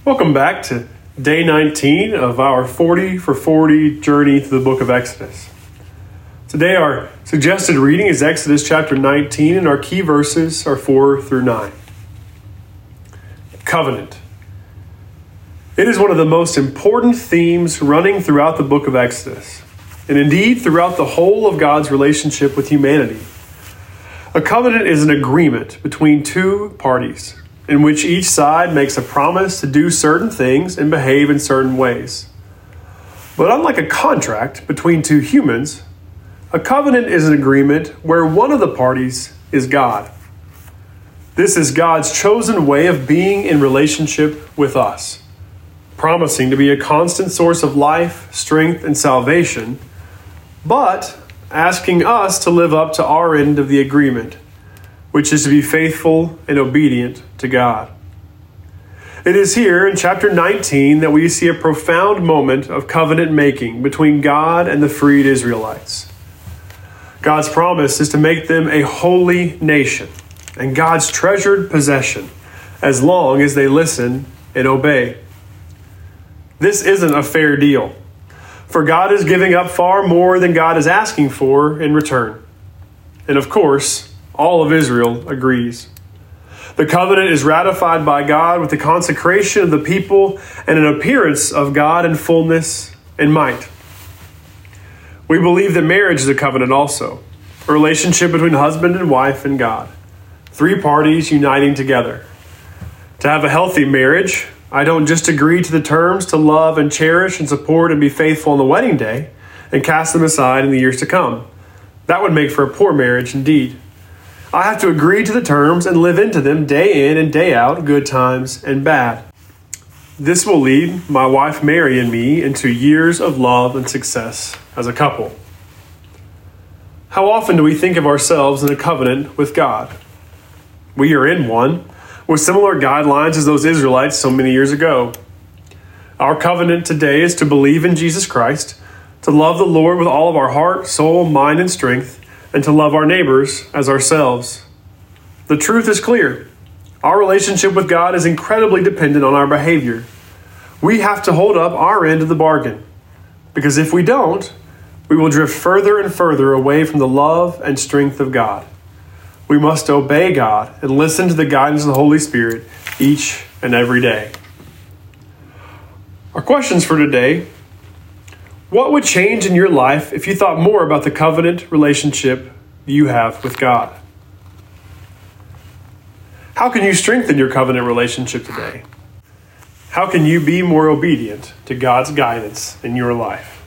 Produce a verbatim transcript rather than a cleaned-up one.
Welcome back to day nineteen of our forty for forty journey through the book of Exodus. Today our suggested reading is Exodus chapter nineteen, and our key verses are four through nine. Covenant. It is one of the most important themes running throughout the book of Exodus, and indeed throughout the whole of God's relationship with humanity. A covenant is an agreement between two parties, in which each side makes a promise to do certain things and behave in certain ways. But unlike a contract between two humans, a covenant is an agreement where one of the parties is God. This is God's chosen way of being in relationship with us, promising to be a constant source of life, strength, and salvation, but asking us to live up to our end of the agreement, which is to be faithful and obedient to God. It is here in chapter nineteen that we see a profound moment of covenant making between God and the freed Israelites. God's promise is to make them a holy nation and God's treasured possession as long as they listen and obey. This isn't a fair deal, for God is giving up far more than God is asking for in return. And of course, all of Israel agrees. The covenant is ratified by God with the consecration of the people and an appearance of God in fullness and might. We believe that marriage is a covenant also, a relationship between husband and wife and God, three parties uniting together. To have a healthy marriage, I don't just agree to the terms to love and cherish and support and be faithful on the wedding day and cast them aside in the years to come. That would make for a poor marriage indeed. I have to agree to the terms and live into them day in and day out, good times and bad. This will lead my wife Mary and me into years of love and success as a couple. How often do we think of ourselves in a covenant with God? We are in one, with similar guidelines as those Israelites so many years ago. Our covenant today is to believe in Jesus Christ, to love the Lord with all of our heart, soul, mind, and strength, and to love our neighbors as ourselves. The truth is clear. Our relationship with God is incredibly dependent on our behavior. We have to hold up our end of the bargain, because if we don't, we will drift further and further away from the love and strength of God. We must obey God and listen to the guidance of the Holy Spirit each and every day. Our questions for today: what would change in your life if you thought more about the covenant relationship you have with God? How can you strengthen your covenant relationship today? How can you be more obedient to God's guidance in your life?